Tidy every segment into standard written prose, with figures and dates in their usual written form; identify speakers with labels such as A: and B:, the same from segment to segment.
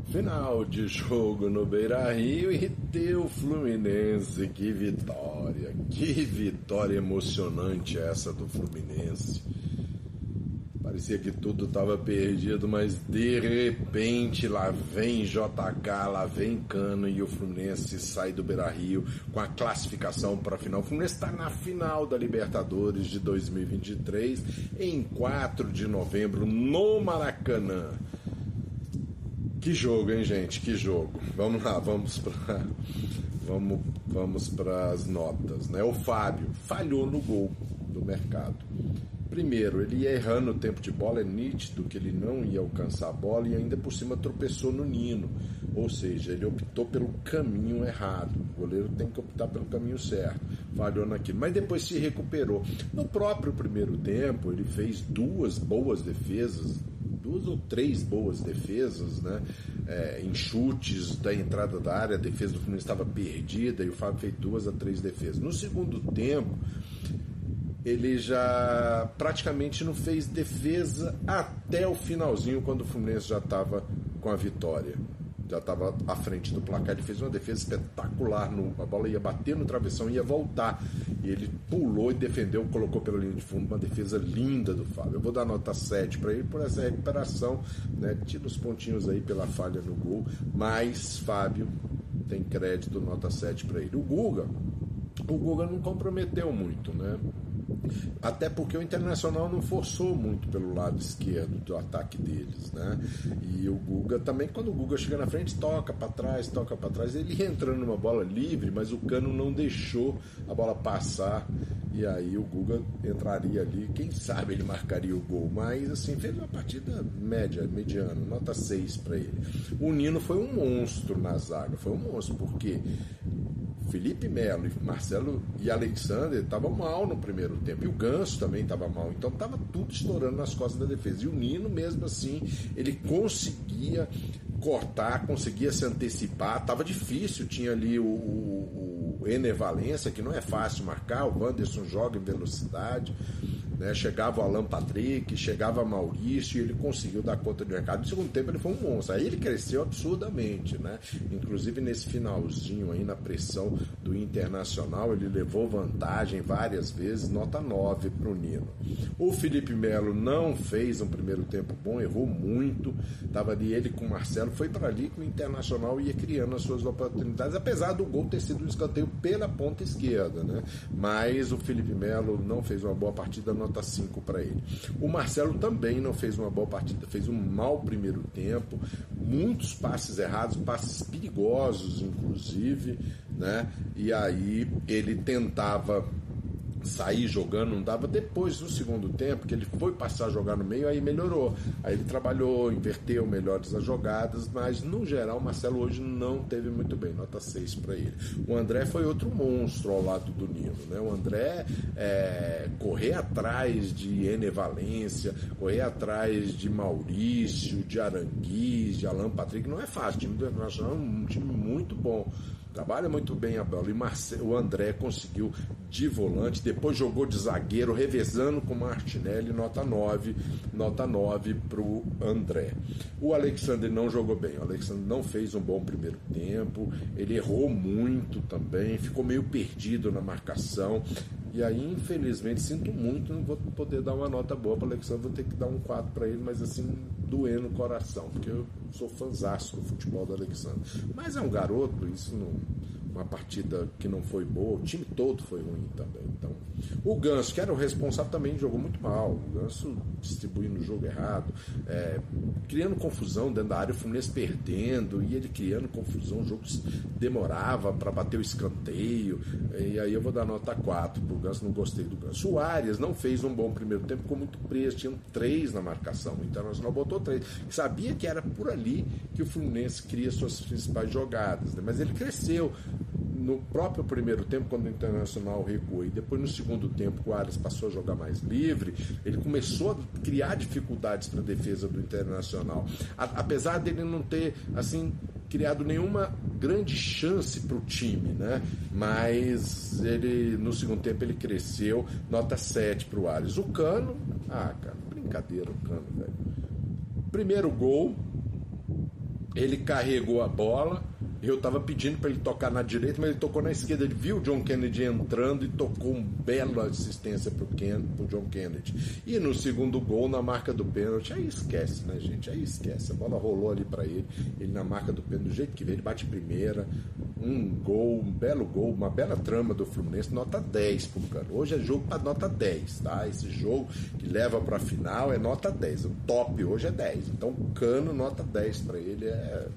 A: Final de jogo no Beira-Rio e deu Fluminense. Que vitória emocionante essa do Fluminense. Parecia que tudo estava perdido, mas de repente lá vem JK, lá vem Cano e o Fluminense sai do Beira-Rio com a classificação para a final. O Fluminense está na final da Libertadores de 2023 em 4 de novembro no Maracanã. Que jogo, hein, gente? Que jogo. Vamos lá, vamos para as notas, né? O Fábio falhou no gol do Mercado. Primeiro, ele ia errando o tempo de bola, é nítido que ele não ia alcançar a bola e ainda por cima tropeçou no Nino. Ou seja, ele optou pelo caminho errado. O goleiro tem que optar pelo caminho certo. Falhou naquilo, mas depois se recuperou. No próprio primeiro tempo, ele fez duas ou três boas defesas, né? Em chutes da entrada da área, a defesa do Fluminense estava perdida e o Fábio fez 2 a 3 defesas. No segundo tempo, ele já praticamente não fez defesa até o finalzinho, quando o Fluminense já estava com a vitória. Já estava à frente do placar. Ele fez uma defesa espetacular. A bola ia bater no travessão e ia voltar. E ele pulou e defendeu, colocou pela linha de fundo. Uma defesa linda do Fábio. Eu vou dar nota 7 para ele por essa recuperação, né? Tira os pontinhos aí pela falha no gol. Mas Fábio tem crédito, nota 7 para ele. O Guga não comprometeu muito, né? Até porque o Internacional não forçou muito pelo lado esquerdo do ataque deles, né? E o Guga também, quando o Guga chega na frente, toca para trás, ele ia entrando numa bola livre, mas o Cano não deixou a bola passar, e aí o Guga entraria ali, quem sabe ele marcaria o gol, mas assim, fez uma partida mediana, nota 6 para ele. O Nino foi um monstro na zaga, porque Felipe Melo, Marcelo e Alexander estavam mal no primeiro tempo, e o Ganso também estava mal, então estava tudo estourando nas costas da defesa, e o Nino mesmo assim, ele conseguia cortar, conseguia se antecipar, estava difícil, tinha ali o Ener Valencia, que não é fácil marcar, o Wanderson joga em velocidade, né? Chegava o Alan Patrick, chegava Maurício, e ele conseguiu dar conta do recado. No segundo tempo ele foi um monstro, aí ele cresceu absurdamente, né? Inclusive nesse finalzinho aí, na pressão do Internacional, ele levou vantagem várias vezes, nota 9 para o Nino. O Felipe Melo não fez um primeiro tempo bom, errou muito, estava ali ele com o Marcelo, foi para ali que o Internacional ia criando as suas oportunidades, apesar do gol ter sido um escanteio pela ponta esquerda, né? Mas o Felipe Melo não fez uma boa partida, nota 5 para ele. O Marcelo também não fez uma boa partida, fez um mau primeiro tempo, muitos passes errados, passes perigosos inclusive, né? E aí ele tentava sair jogando, não dava. Depois do segundo tempo, que ele foi passar a jogar no meio, aí melhorou, aí ele trabalhou, inverteu melhores as jogadas, mas no geral o Marcelo hoje não teve muito bem, nota 6 para ele. O André foi outro monstro ao lado do Nino, né? O André correr atrás de Ener Valencia, correr atrás de Maurício, de Aranguiz, de Alan Patrick, não é fácil. O time do Internacional é um time muito bom, trabalha muito bem a bola, e o André conseguiu de volante, depois jogou de zagueiro, revezando com o Martinelli, nota 9 para o André. O Alexander não jogou bem, o Alexander não fez um bom primeiro tempo, ele errou muito também, ficou meio perdido na marcação, e aí infelizmente, sinto muito, não vou poder dar uma nota boa para o Alexander, vou ter que dar um 4 para ele, mas assim, doendo o coração, porque eu sou fãzaço do futebol do Alexander, mas é um garoto, isso não... Uma partida que não foi boa, o time todo foi ruim também. Então, o Ganso, que era o responsável, também jogou muito mal. O Ganso distribuindo o jogo errado, criando confusão dentro da área, o Fluminense perdendo, e ele criando confusão, o jogo demorava para bater o escanteio, e aí eu vou dar nota 4 pro Ganso, não gostei do Ganso. O Arias não fez um bom primeiro tempo, ficou muito preso, tinham 3 na marcação, o Internacional botou 3, sabia que era por ali que o Fluminense cria suas principais jogadas, né? Mas ele cresceu no próprio primeiro tempo, quando o Internacional recuou, e depois no segundo tempo o Arias passou a jogar mais livre, ele começou a criar dificuldades para a defesa do Internacional, apesar dele não ter assim criado nenhuma grande chance para o time, né? Mas ele, no segundo tempo, ele cresceu, nota 7 para o Arias. O Cano, cara, brincadeira o Cano, velho. Primeiro gol, Ele carregou a bola, eu estava pedindo para ele tocar na direita, mas ele tocou na esquerda. Ele viu o John Kennedy entrando e tocou uma bela assistência para o John Kennedy. E no segundo gol, na marca do pênalti, aí esquece, né, gente? Aí esquece. A bola rolou ali para ele na marca do pênalti, do jeito que veio, ele bate primeira, um gol, um belo gol, uma bela trama do Fluminense, nota 10 pro Cano. Hoje é jogo para nota 10, tá? Esse jogo que leva para a final é nota 10. O top hoje é 10. Então o Cano, nota 10 para ele é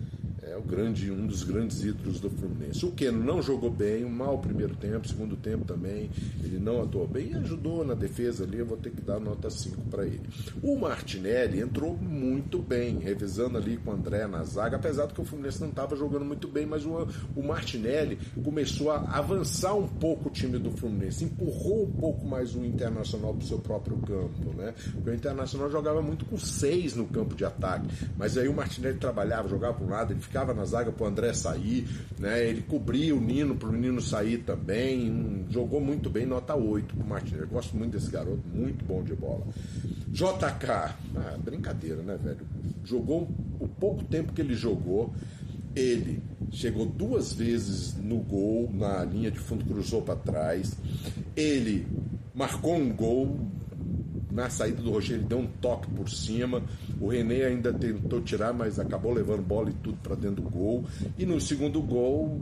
A: um dos grandes ídolos do Fluminense. O Keno não jogou bem, um mau primeiro tempo, segundo tempo também, ele não atuou bem e ajudou na defesa ali, eu vou ter que dar nota 5 para ele. O Martinelli entrou muito bem, revezando ali com o André na zaga, apesar de que o Fluminense não estava jogando muito bem, mas o Martinelli começou a avançar um pouco o time do Fluminense, empurrou um pouco mais o Internacional para o seu próprio campo, né? Porque o Internacional jogava muito com 6 no campo de ataque, mas aí o Martinelli trabalhava, jogava para um lado, ele ficava na zaga para o André sair, né? Ele cobria o Nino para o Nino sair também, jogou muito bem, nota 8 para o Martinelli. Eu gosto muito desse garoto, muito bom de bola. JK, brincadeira, né, velho? Jogou o pouco tempo que ele jogou, ele chegou 2 vezes no gol, na linha de fundo, cruzou para trás, ele marcou um gol. Na saída do Rocher, ele deu um toque por cima. O René ainda tentou tirar, mas acabou levando bola e tudo para dentro do gol. E no segundo gol,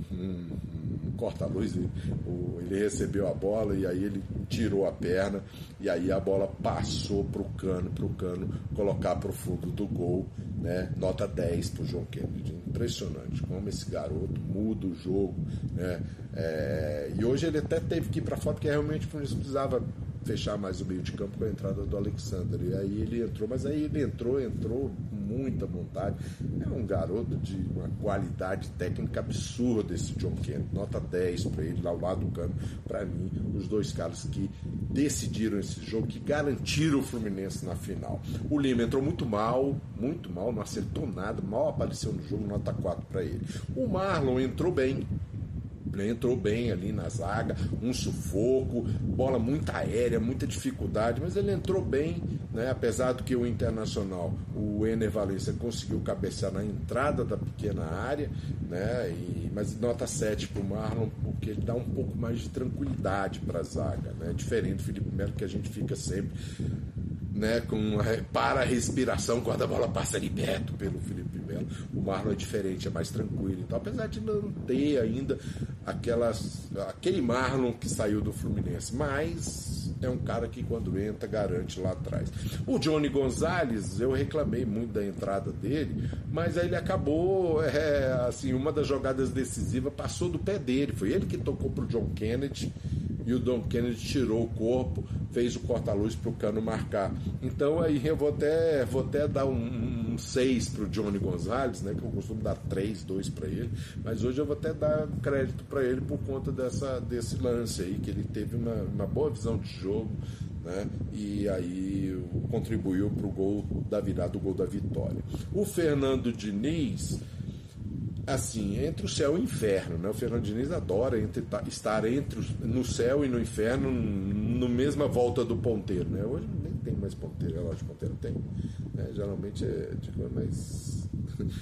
A: corta-luz, ele recebeu a bola e aí ele tirou a perna. E aí a bola passou para o Cano colocar para o fundo do gol, né? Nota 10 para o John Kennedy. Impressionante como esse garoto muda o jogo, né? E hoje ele até teve que ir para fora, porque realmente o Fluminense precisava fechar mais o meio de campo com a entrada do Alexander. E aí ele entrou, mas aí ele entrou com muita vontade. É um garoto de uma qualidade técnica absurda esse John Kennedy. Nota 10 para ele, lá ao lado do Cano. Para mim, os 2 caras que decidiram esse jogo, que garantiram o Fluminense na final. O Lima entrou muito mal, não acertou nada, mal apareceu no jogo, nota 4 para ele. O Marlon entrou bem ali na zaga, um sufoco, bola muito aérea, muita dificuldade, mas ele entrou bem, né? Apesar do que o Internacional, o Ener Valencia conseguiu cabecear na entrada da pequena área, né? Mas nota 7 para o Marlon, porque ele dá um pouco mais de tranquilidade para a zaga, né? Diferente do Felipe Melo, que a gente fica sempre, né, para a respiração quando a bola passa ali perto pelo Felipe Melo. O Marlon é diferente, é mais tranquilo. Então, apesar de não ter ainda aquele Marlon que saiu do Fluminense, mas é um cara que quando entra garante lá atrás. O Johnny Gonzalez, eu reclamei muito da entrada dele, mas aí ele acabou, assim, uma das jogadas decisivas passou do pé dele, foi ele que tocou pro John Kennedy e o John Kennedy tirou o corpo, fez o corta-luz para o Cano marcar. Então aí eu vou até dar um 6 para o Johnny Gonzalez, né, que eu costumo dar 3, 2 para ele, mas hoje eu vou até dar crédito para ele por conta desse lance aí, que ele teve uma boa visão de jogo, né, e aí contribuiu para o gol da virada, o gol da vitória. O Fernando Diniz, assim, entre o céu e o inferno, né? O Fernando Diniz adora estar no céu e no inferno, no mesma volta do ponteiro, né? Hoje nem tem mais ponteiro, relógio de ponteiro tem, né? Geralmente mas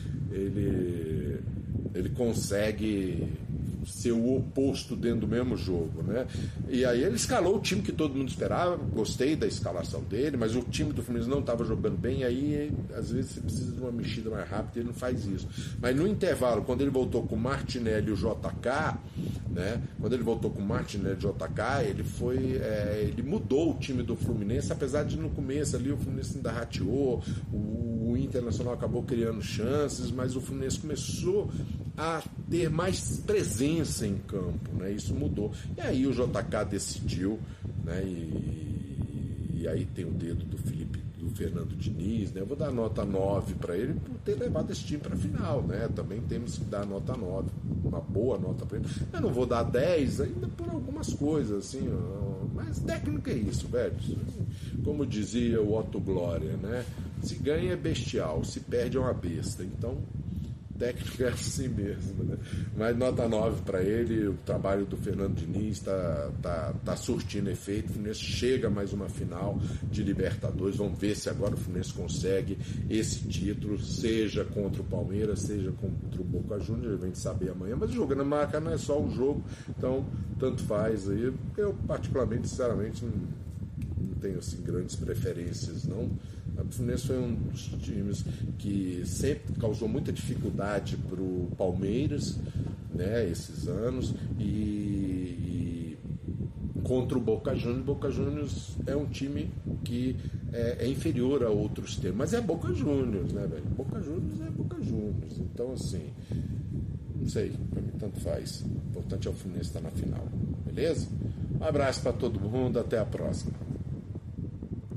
A: ele consegue ser o oposto dentro do mesmo jogo, né? E aí ele escalou o time que todo mundo esperava, gostei da escalação dele, mas o time do Fluminense não estava jogando bem, aí às vezes você precisa de uma mexida mais rápida e ele não faz isso. Mas no intervalo, quando ele voltou com o Martinelli e o JK, né? Quando ele voltou com o Martinelli e o JK, ele mudou o time do Fluminense, apesar de no começo ali o Fluminense ainda rateou, o Internacional acabou criando chances, mas o Fluminense começou a ter mais presença em campo, né? Isso mudou. E aí o JK decidiu, né? E aí tem o dedo do Fernando Diniz, né? Eu vou dar nota 9 para ele por ter levado esse time para a final, né? Também temos que dar nota 9, uma boa nota para ele. Eu não vou dar 10 ainda por algumas coisas, assim, mas técnica é isso, velho. Como dizia o Otto Glória, né? Se ganha é bestial, se perde é uma besta. Então, técnico é assim mesmo, né? Mas nota 9 para ele, o trabalho do Fernando Diniz tá surtindo efeito. O Fluminense chega a mais uma final de Libertadores. Vamos ver se agora o Fluminense consegue esse título, seja contra o Palmeiras, seja contra o Boca Juniors, a gente saber amanhã, mas o jogo na Maracanã é só um jogo, então tanto faz aí. Eu particularmente, sinceramente, não tenho assim grandes preferências, não. O Fluminense foi um dos times que sempre causou muita dificuldade para o Palmeiras, né, esses anos, e contra o Boca Juniors. Boca Juniors é um time que é inferior a outros times, mas é Boca Juniors, né, velho? Boca Juniors é Boca Juniors, então assim, não sei, para mim tanto faz. O importante é o Fluminense estar na final, beleza? Um abraço para todo mundo, até a próxima.